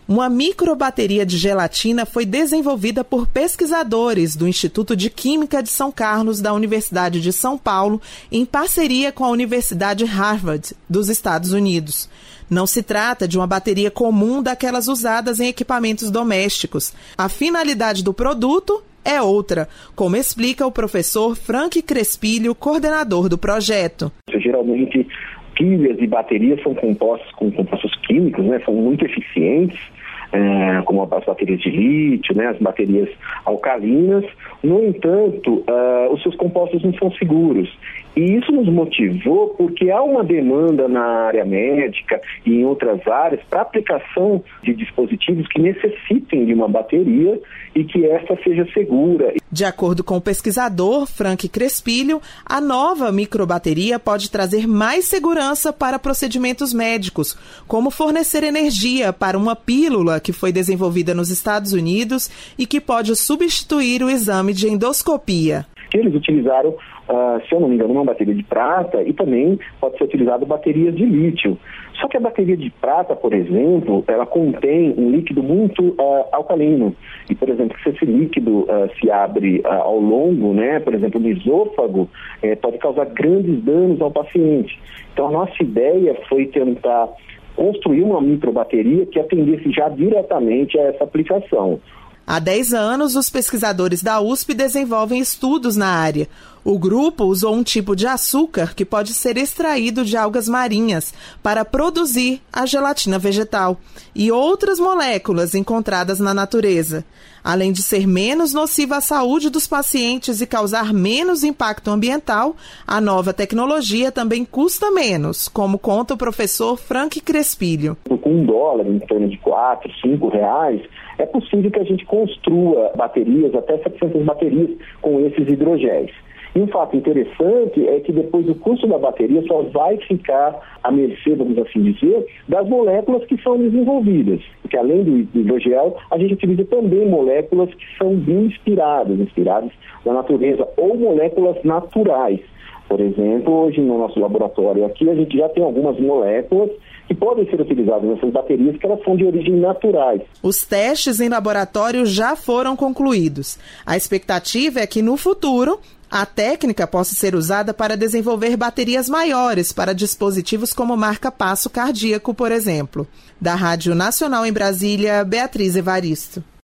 Uma microbateria de gelatina foi desenvolvida por pesquisadores do Instituto de Química de São Carlos da Universidade de São Paulo, em parceria com a Universidade Harvard, dos Estados Unidos. Não se trata de uma bateria comum daquelas usadas em equipamentos domésticos. A finalidade do produto é outra, como explica o professor Frank Crespilho, coordenador do projeto. Geralmente, pilhas e baterias são compostos com compostos químicos, né? São muito eficientes, como as baterias de lítio, né? As baterias alcalinas. No entanto, os seus compostos não são seguros. E isso nos motivou porque há uma demanda na área médica e em outras áreas para aplicação de dispositivos que necessitem de uma bateria e que essa seja segura. De acordo com o pesquisador Frank Crespilho, a nova microbateria pode trazer mais segurança para procedimentos médicos, como fornecer energia para uma pílula que foi desenvolvida nos Estados Unidos e que pode substituir o exame de endoscopia. Eles utilizaram, se eu não me engano, uma bateria de prata e também pode ser utilizado baterias de lítio. Só que a bateria de prata, por exemplo, ela contém um líquido muito alcalino. E, por exemplo, se esse líquido se abre ao longo, né, por exemplo, no esôfago, pode causar grandes danos ao paciente. Então, a nossa ideia foi tentar construir uma microbateria que atendesse já diretamente a essa aplicação. Há 10 anos, os pesquisadores da USP desenvolvem estudos na área. O grupo usou um tipo de açúcar que pode ser extraído de algas marinhas para produzir a gelatina vegetal e outras moléculas encontradas na natureza. Além de ser menos nociva à saúde dos pacientes e causar menos impacto ambiental, a nova tecnologia também custa menos, como conta o professor Frank Crespilho. Com $1, em torno de R$4, R$5, é possível que a gente construa baterias, até 700 baterias, com esses hidrogéis. E um fato interessante é que depois o custo da bateria só vai ficar à mercê, vamos assim dizer, das moléculas que são desenvolvidas. Porque além do hidrogel, a gente utiliza também moléculas que são bioinspiradas, inspiradas da natureza, ou moléculas naturais. Por exemplo, hoje no nosso laboratório aqui, a gente já tem algumas moléculas que podem ser utilizadas nessas baterias, que elas são de origem naturais. Os testes em laboratório já foram concluídos. A expectativa é que, no futuro, a técnica possa ser usada para desenvolver baterias maiores para dispositivos como marca-passo cardíaco, por exemplo. Da Rádio Nacional em Brasília, Beatriz Evaristo.